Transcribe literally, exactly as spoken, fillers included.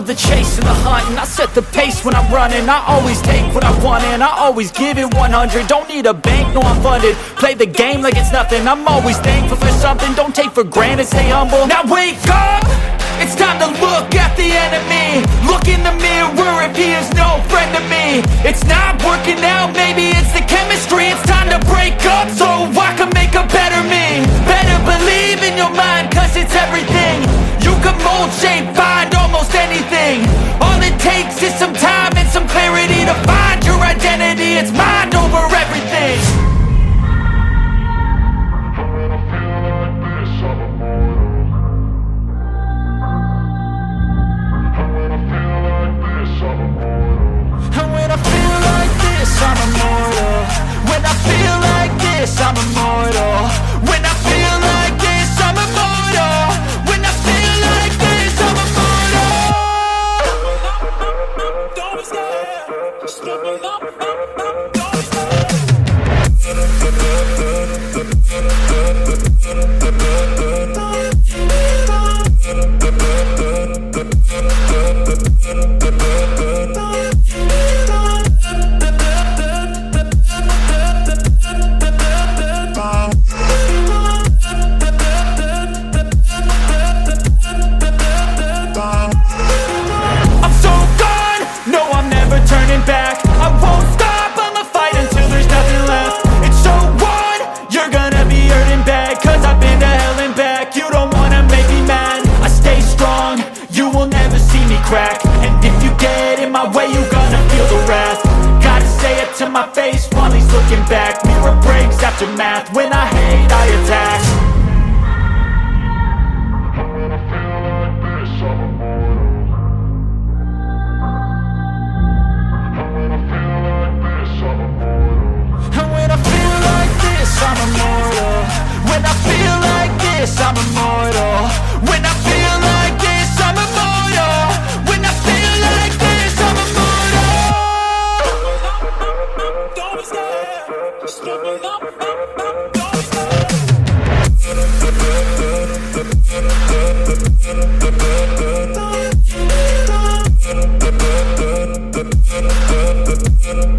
the chase and the hunt, and I set the pace when I'm running. I always take what I want and I always give it one hundred. Don't need a bank, no I'm funded. Play the game like it's nothing. I'm always thankful for something. Don't take for granted, stay humble. Now wake up! It's time to look at the enemy. Look in the mirror if he is no friend to me. It's not working out, maybe it's the chemistry. It's time to break up so I can make a better me. Better believe in your mind, cause it's everything. You can mold, shape, find almost anything. All it takes is some time and some clarity to find your identity. It's mind over everything. I'm immortal. When I feel like this, I'm immortal. When I feel like this, I'm immortal. When I feel like this, I'm immortal. Don't stare, just look me up, up, up. Don't back. I won't stop, I'ma fight until there's nothing left. It's so on, you're gonna be hurting bad, cause I've been to hell and back. You don't wanna make me mad, I stay strong, you will never see me crack. And if you get in my way, you gonna feel the wrath. Gotta say it to my face while he's looking back. Mirror breaks after math, when I hate I attack. I'm immortal. When I feel like this, I'm immortal. When I feel like this, I'm immortal. When I feel like this, I'm immortal. Don't stare, just look me up, up, up. Don't stare.